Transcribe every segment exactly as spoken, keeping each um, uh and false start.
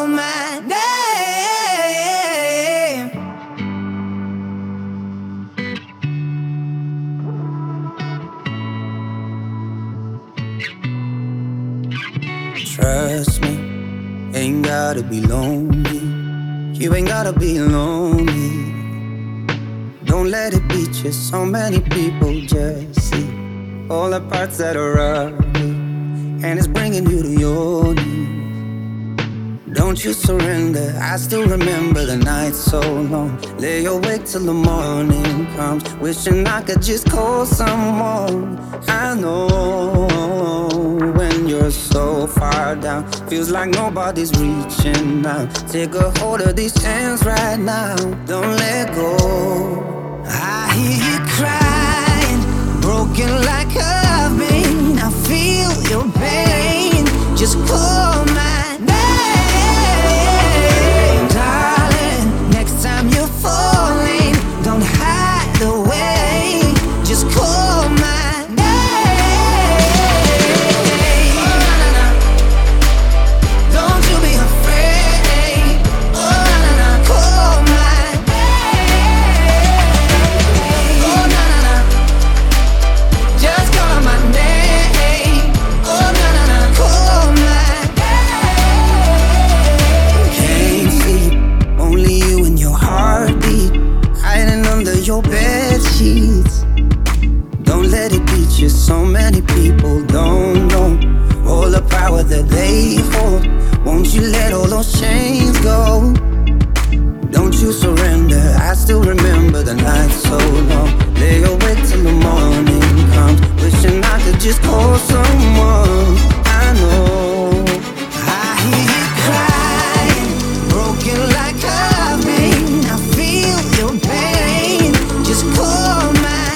my name. Trust me, ain't gotta be lonely. You ain't gotta be lonely. Don't let it beat you. So many people just see all the parts that are ugly, and it's bringing you to your knees. Don't you surrender. I still remember the night so long. Lay awake till the morning comes, wishing I could just call someone. I know when you're so far down, feels like nobody's reaching out. Take a hold of these hands right now. Don't let go. I hear you crying, broken like I've been. I feel your pain. Just call my name, darling. Next time you're falling, don't hide away. Just call my name. Don't you be afraid. Oh, na, na, call my name. Oh, na, na, na. Just call my name. Oh, na, na, na, call my name. Can't sleep, only you and your heartbeat, hiding under your bed sheets. Don't let it beat you. So many people don't know all the power that they hold. Won't you let all those chains go? Don't you surrender. I still remember the night so long. Lay awake till the morning comes, wishing I could just call someone. I know. I hear you crying, broken like I've been. I feel your pain. Just call my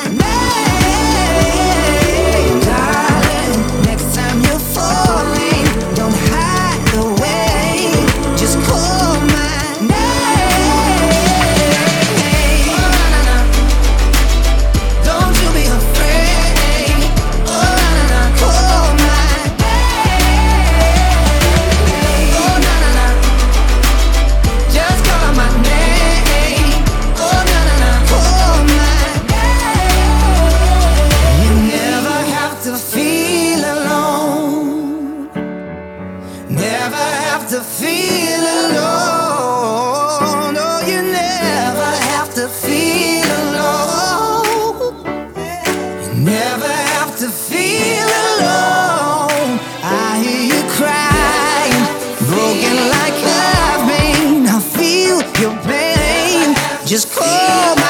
name, darling. Next time you're falling, don't hide away. Just call my name. Oh, na, na, na. Don't you be afraid. Oh, na, na, na. Call my name. Oh, na, na, na. Just call my name. Oh, na, na, na. Call my name. You never have to feel alone. Never have to feel alone. No, you never have to feel alone. You never have to feel alone. I hear you crying, broken like I've been. I feel your pain. Just call